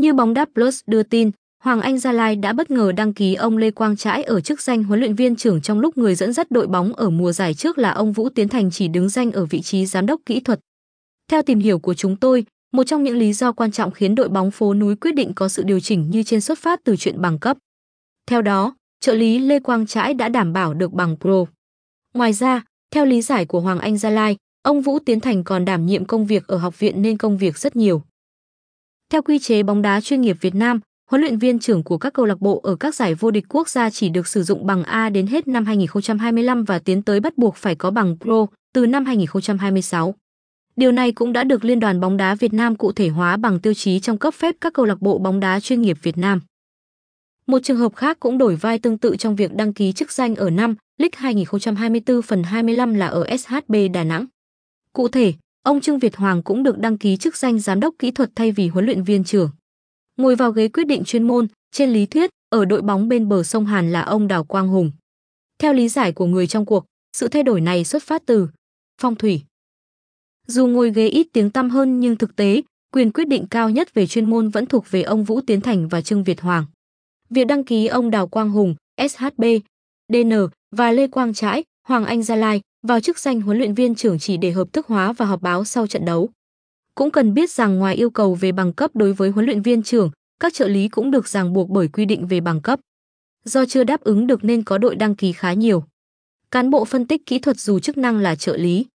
Như bóng đá Plus đưa tin, Hoàng Anh Gia Lai đã bất ngờ đăng ký ông Lê Quang Trãi ở chức danh huấn luyện viên trưởng trong lúc người dẫn dắt đội bóng ở mùa giải trước là ông Vũ Tiến Thành chỉ đứng danh ở vị trí giám đốc kỹ thuật. Theo tìm hiểu của chúng tôi, một trong những lý do quan trọng khiến đội bóng phố núi quyết định có sự điều chỉnh như trên xuất phát từ chuyện bằng cấp. Theo đó, trợ lý Lê Quang Trãi đã đảm bảo được bằng Pro. Ngoài ra, theo lý giải của Hoàng Anh Gia Lai, ông Vũ Tiến Thành còn đảm nhiệm công việc ở học viện nên công việc rất nhiều. Theo quy chế bóng đá chuyên nghiệp Việt Nam, huấn luyện viên trưởng của các câu lạc bộ ở các giải vô địch quốc gia chỉ được sử dụng bằng A đến hết năm 2025 và tiến tới bắt buộc phải có bằng Pro từ năm 2026. Điều này cũng đã được Liên đoàn bóng đá Việt Nam cụ thể hóa bằng tiêu chí trong cấp phép các câu lạc bộ bóng đá chuyên nghiệp Việt Nam. Một trường hợp khác cũng đổi vai tương tự trong việc đăng ký chức danh ở năm League 2024 phần 25 là ở SHB Đà Nẵng. Cụ thể, ông Trương Việt Hoàng cũng được đăng ký chức danh giám đốc kỹ thuật thay vì huấn luyện viên trưởng. Ngồi vào ghế quyết định chuyên môn, trên lý thuyết, ở đội bóng bên bờ sông Hàn là ông Đào Quang Hùng. Theo lý giải của người trong cuộc, sự thay đổi này xuất phát từ phong thủy. Dù ngồi ghế ít tiếng tăm hơn nhưng thực tế, quyền quyết định cao nhất về chuyên môn vẫn thuộc về ông Vũ Tiến Thành và Trương Việt Hoàng. Việc đăng ký ông Đào Quang Hùng, SHB, DN và Lê Quang Trãi, Hoàng Anh Gia Lai vào chức danh huấn luyện viên trưởng chỉ để hợp thức hóa và họp báo sau trận đấu. Cũng cần biết rằng ngoài yêu cầu về bằng cấp đối với huấn luyện viên trưởng, các trợ lý cũng được ràng buộc bởi quy định về bằng cấp. Do chưa đáp ứng được nên có đội đăng ký khá nhiều. Cán bộ phân tích kỹ thuật dù chức năng là trợ lý,